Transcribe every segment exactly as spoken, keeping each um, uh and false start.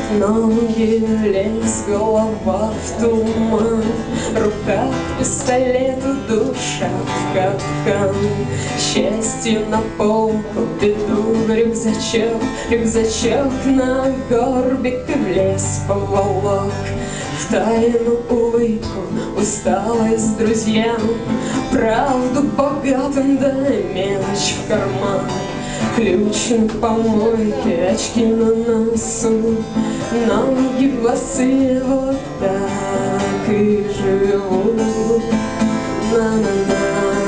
Ноги лезь, голова в туман, рука к пистолету, душа в капкан. Счастье на полку, беду в рюкзачок, рюкзачок на горбик и в лес поволок. В тайну улыбку, усталость друзьям, правду богатым, да мелочь в карман. Ключ на помойке, очки на носу, ноги босые, вот так и живут. На-на-на,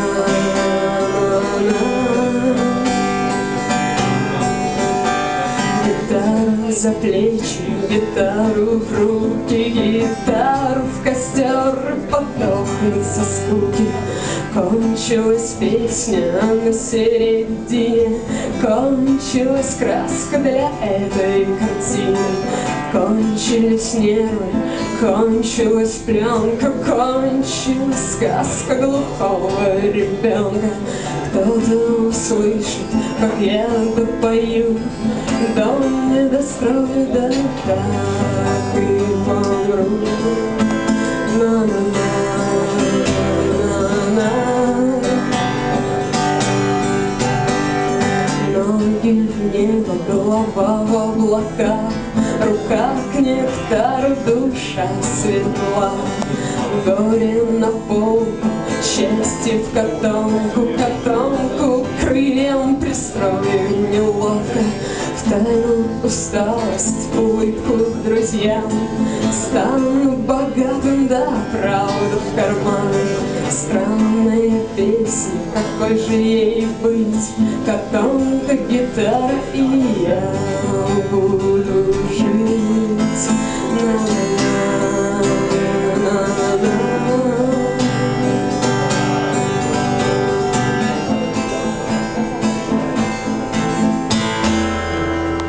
гитара за плечи, гитару в руки, гитару в костер, подохнуть со скуки. Кончилась песня на середине, кончилась краска для этой картины. Кончились нервы, кончилась пленка, кончилась сказка глухого ребенка. Кто-то услышит, как я допою, дом не дострою, да так и помру. На-на-на. Ноги в небо, голова в облаках, рука к нектару, душа светла. Горе на полку, счастье в котомку, котомку крыльям пристроим неловко. В тайну усталость, улыбку к друзьям, стану богатым, да правду в карман. Странная песня, какой же ей быть, котомка, гитара, и я буду